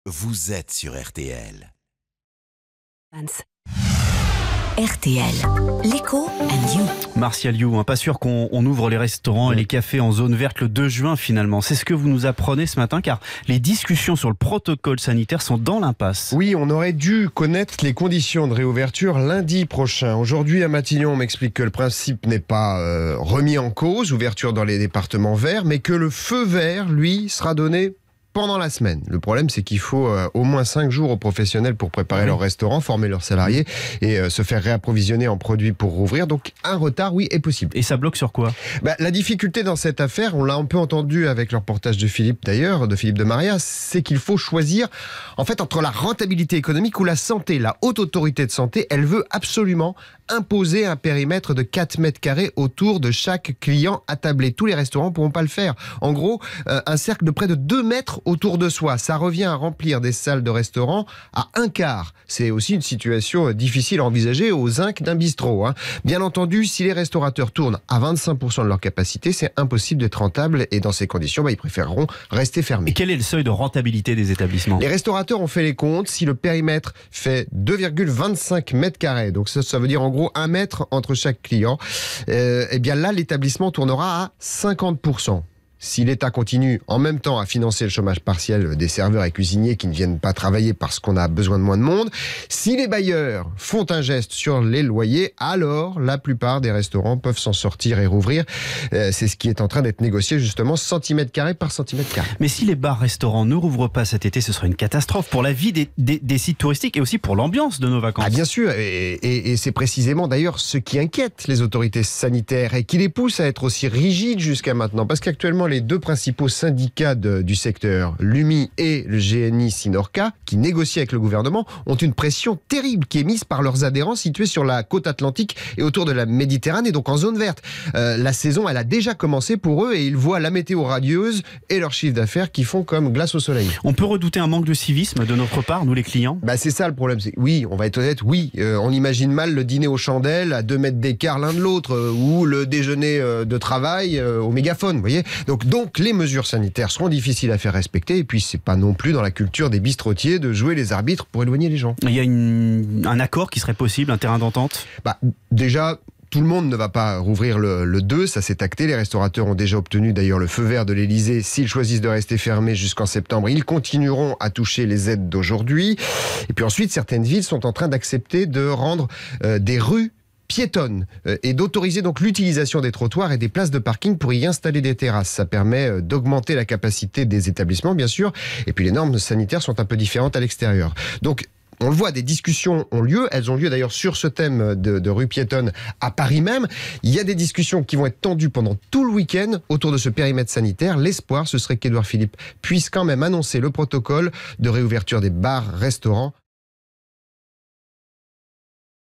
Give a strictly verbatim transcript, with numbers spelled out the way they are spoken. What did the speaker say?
Vous êtes sur R T L. R T L, l'écho and you. Martial You, hein, pas sûr qu'on on ouvre les restaurants et les cafés en zone verte le deux juin finalement. C'est ce que vous nous apprenez ce matin car les discussions sur le protocole sanitaire sont dans l'impasse. Oui, on aurait dû connaître les conditions de réouverture lundi prochain. Aujourd'hui à Matignon, on m'explique que le principe n'est pas euh, remis en cause, ouverture dans les départements verts, mais que le feu vert, lui, sera donné pendant la semaine. Le problème, c'est qu'il faut euh, au moins cinq jours aux professionnels pour préparer oui. leur restaurant, former leurs salariés et euh, se faire réapprovisionner en produits pour rouvrir. Donc, un retard, oui, est possible. Et ça bloque sur quoi ? bah, La difficulté dans cette affaire, on l'a un peu entendu avec le reportage de Philippe d'ailleurs, de Philippe de Maria, c'est qu'il faut choisir en fait entre la rentabilité économique ou la santé. La haute autorité de santé, elle veut absolument imposer un périmètre de quatre mètres carrés autour de chaque client attablé. Tous les restaurants ne pourront pas le faire. En gros, euh, un cercle de près de deux mètres autour de soi. Ça revient à remplir des salles de restaurant à un quart. C'est aussi une situation difficile à envisager aux zinc d'un bistrot. Hein. Bien entendu, si les restaurateurs tournent à vingt-cinq pour cent de leur capacité, c'est impossible d'être rentable et dans ces conditions, bah, ils préféreront rester fermés. Et quel est le seuil de rentabilité des établissements ? Les restaurateurs ont fait les comptes. Si le périmètre fait deux virgule vingt-cinq mètres carrés, donc ça, ça veut dire en gros un mètre entre chaque client, euh, et bien là, l'établissement tournera à cinquante pour cent. Si l'État continue en même temps à financer le chômage partiel des serveurs et cuisiniers qui ne viennent pas travailler parce qu'on a besoin de moins de monde, si les bailleurs font un geste sur les loyers, alors la plupart des restaurants peuvent s'en sortir et rouvrir. Euh, c'est ce qui est en train d'être négocié justement centimètre carré par centimètre carré. Mais si les bars-restaurants ne rouvrent pas cet été, ce sera une catastrophe pour la vie des, des, des sites touristiques et aussi pour l'ambiance de nos vacances. Ah, bien sûr, et, et, et c'est précisément d'ailleurs ce qui inquiète les autorités sanitaires et qui les pousse à être aussi rigides jusqu'à maintenant. Parce qu'actuellement, les deux principaux syndicats de, du secteur, l'U M I et le G N I Sinorca, qui négocient avec le gouvernement, ont une pression terrible qui est mise par leurs adhérents situés sur la côte atlantique et autour de la Méditerranée, donc en zone verte. Euh, la saison, elle a déjà commencé pour eux et ils voient la météo radieuse et leur chiffre d'affaires qui font comme glace au soleil. On peut redouter un manque de civisme de notre part, nous les clients ? Bah c'est ça le problème. C'est, oui, on va être honnête, oui, euh, on imagine mal le dîner aux chandelles à deux mètres d'écart l'un de l'autre euh, ou le déjeuner euh, de travail euh, au mégaphone, vous voyez. Donc Donc les mesures sanitaires seront difficiles à faire respecter et puis c'est pas non plus dans la culture des bistrotiers de jouer les arbitres pour éloigner les gens. Il y a une, un accord qui serait possible, un terrain d'entente ? Bah déjà, tout le monde ne va pas rouvrir le, le deux, ça s'est acté. Les restaurateurs ont déjà obtenu d'ailleurs le feu vert de l'Elysée. S'ils choisissent de rester fermés jusqu'en septembre, ils continueront à toucher les aides d'aujourd'hui. Et puis ensuite, certaines villes sont en train d'accepter de rendre euh, des rues piétonnes et d'autoriser donc l'utilisation des trottoirs et des places de parking pour y installer des terrasses. Ça permet d'augmenter la capacité des établissements, bien sûr, et puis les normes sanitaires sont un peu différentes à l'extérieur. Donc, on le voit, des discussions ont lieu. Elles ont lieu d'ailleurs sur ce thème de, de rue piétonne à Paris même. Il y a des discussions qui vont être tendues pendant tout le week-end autour de ce périmètre sanitaire. L'espoir, ce serait qu'Édouard Philippe puisse quand même annoncer le protocole de réouverture des bars, restaurants